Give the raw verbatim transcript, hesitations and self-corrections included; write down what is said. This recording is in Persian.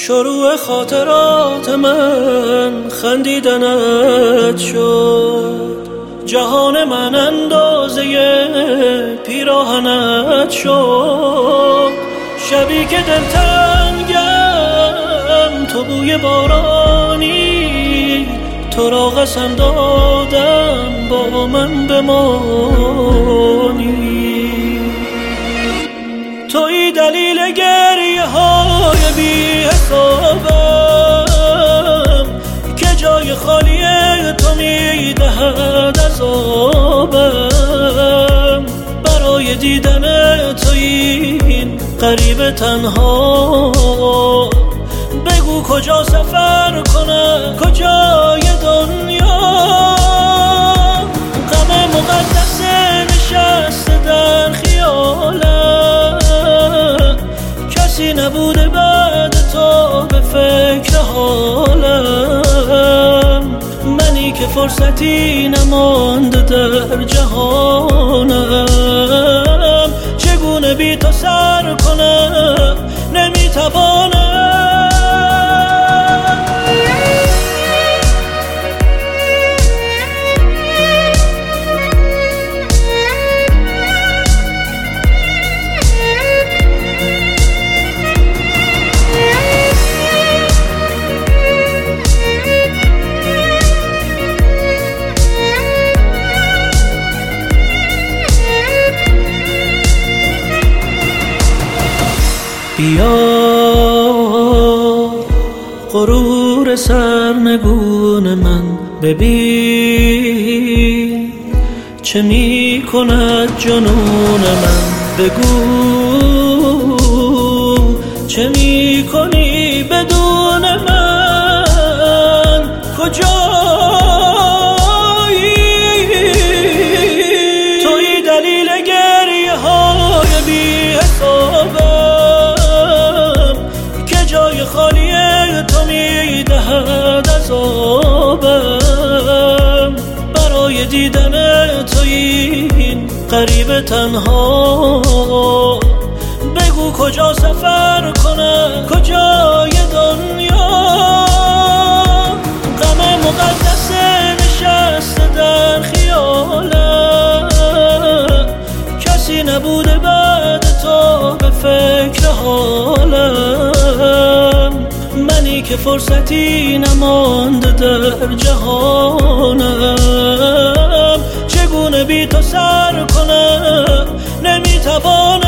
شروع خاطرات من خندیدنت شد، جهان من اندازه پیراهنت شد. شبی که دلتنگم تو بوی بارانی، تو را قسم دادم با من بمانی. توی دلیل گریه های بی حسابم که جای خالی تو میدهد عذابم. برای دیدن تو این غریب تنها، بگو کجا سفر کنم کجای دنیا. غم مقدس نشسته در خیالم، کسی نبوده بعد تو به فکر حالم. منی که فرصتی نمانده در جهانم، چگونه بی تو سر کنم نمیتوانم. بیا غرور سرنگون من ببین، چه می کند جنون من. بگو چه می کنی بدون من، کجایی؟ توی دلیل گریه های بی حسابم که جای خالی تو میدهد عذابم. برای دیدن تو این غریب تنها، بگو کجا سفر کنم کجای دنیا. غم مقدس نشسته در خیالم، کسی نبوده بعد تو به فکر حالم. منی که فرصتی نمانده در جهانم، چگونه بی تو سر کنم نمیتوانم.